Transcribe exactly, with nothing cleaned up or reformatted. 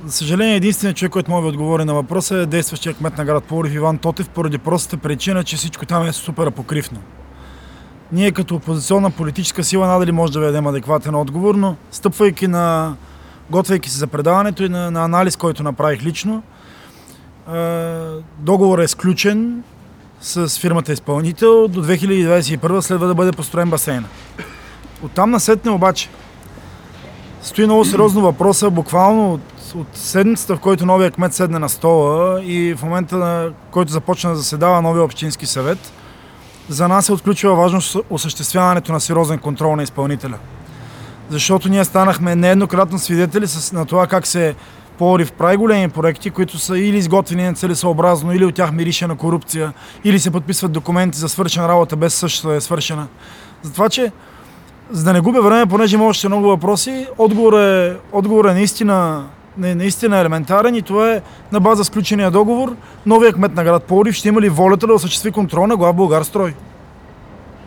За съжаление, единственият човек, който може да отговори на въпроса е действащия кмет на град Пловдив Иван Тотев, поради простата причина, че всичко там е супер апокривно. Ние като опозиционна политическа сила надали може да ви дадем адекватен отговор, но стъпвайки на, готвейки се за предаването и на, на анализ, който направих лично, е, договорът е сключен с фирмата изпълнител. До две хиляди двадесет и първа следва да бъде построен басейна. Оттам насетне обаче стои много сериозно въпроса, буквално от, от седмицата, в който новия кмет седне на стола и в момента, на който започна да заседава новия общински съвет, за нас е от ключова важност осъществяването на сериозен контрол на изпълнителя. Защото ние станахме нееднократно свидетели с, на това как се Пловдив прави големи проекти, които са или изготвени нецелесъобразно, или от тях мирише на корупция, или се подписват документи за свършена работа без същата да е свършена. Затова, че за да не губя време, понеже има още много въпроси, отговор е, отговор е наистина, наистина елементарен и това е на база сключения договор. Новия кмет на град Пловдив ще има ли волята да осъществи контрол на глав Булгарстрой?